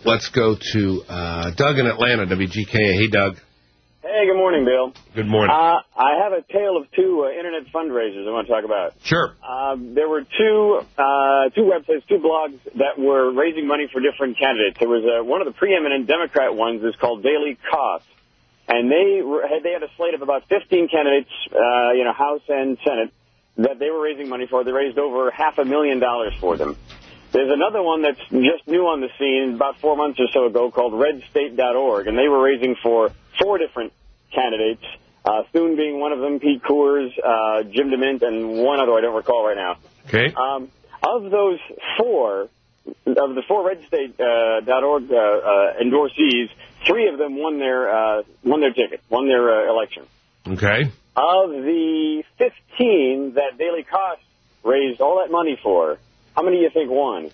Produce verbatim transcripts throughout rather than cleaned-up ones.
Let's go to uh, Doug in Atlanta, W G K A. Hey, Doug. Hey, good morning, Bill. Good morning. Uh, I have a tale of two uh, Internet fundraisers I want to talk about. Sure. Uh, there were two uh, two websites, two blogs that were raising money for different candidates. There was uh, one of the preeminent Democrat ones is called Daily Kos, and they were, they had a slate of about fifteen candidates, uh, you know, House and Senate, that they were raising money for. They raised over half a million dollars for them. There's another one that's just new on the scene about four months or so ago called red state dot org, and they were raising for four different candidates, uh, Thune being one of them, Pete Coors, uh, Jim DeMint, and one other I don't recall right now. Okay. Um, of those four, of the four red state dot org uh, uh, endorsees, three of them won their uh, won their ticket, won their uh, election. Okay. Of the fifteen that Daily Kos raised all that money for, how many do you think won?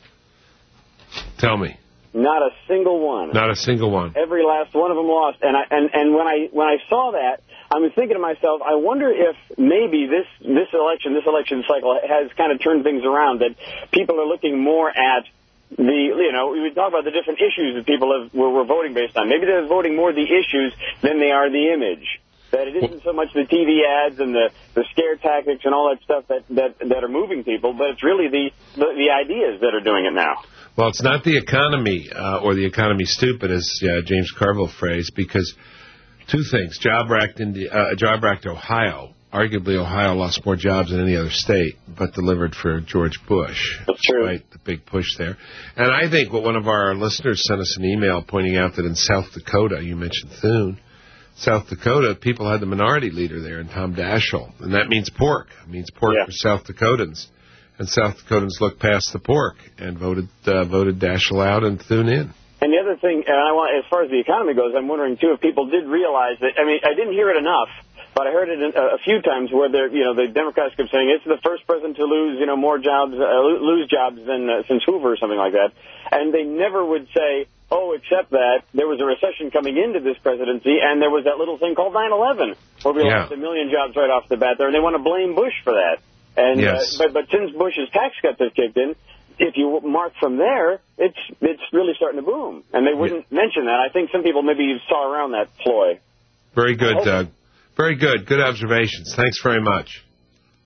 Tell me. Not a single one. Not a single one. Every last one of them lost. And I and, and when I when I saw that, I was thinking to myself, I wonder if maybe this this election, this election cycle has kind of turned things around, that people are looking more at the, you know, we talk about the different issues that people have, were, were voting based on. Maybe they're voting more the issues than they are the image. That it isn't so much the T V ads and the, the scare tactics and all that stuff that, that, that are moving people, but it's really the, the, the ideas that are doing it now. Well, it's not the economy uh, or the economy stupid, as uh, James Carville phrased, because two things. Job Act, in, uh, Job Act Ohio. Arguably, Ohio lost more jobs than any other state, but delivered for George Bush. That's true. Right, the big push there. And I think what one of our listeners sent us an email pointing out that in South Dakota, you mentioned Thune, South Dakota, people had the minority leader there in Tom Daschle, and that means pork. It means pork yeah. for South Dakotans. And South Dakotans looked past the pork and voted uh, voted Daschle out and Thune in. And the other thing, and I want, as far as the economy goes, I'm wondering, too, if people did realize that, I mean, I didn't hear it enough, but I heard it a, a few times where, you know, the Democrats kept saying it's the first president to lose, you know, more jobs, uh, lose jobs than uh, since Hoover or something like that. And they never would say, oh, except that there was a recession coming into this presidency, and there was that little thing called nine eleven, where we yeah. lost a million jobs right off the bat there, and they want to blame Bush for that. And yes. uh, but, but since Bush's tax cuts have kicked in, if you mark from there, it's it's really starting to boom. And they wouldn't yeah. mention that. I think some people maybe saw around that ploy. Very good, Doug. Very good. Good observations. Thanks very much.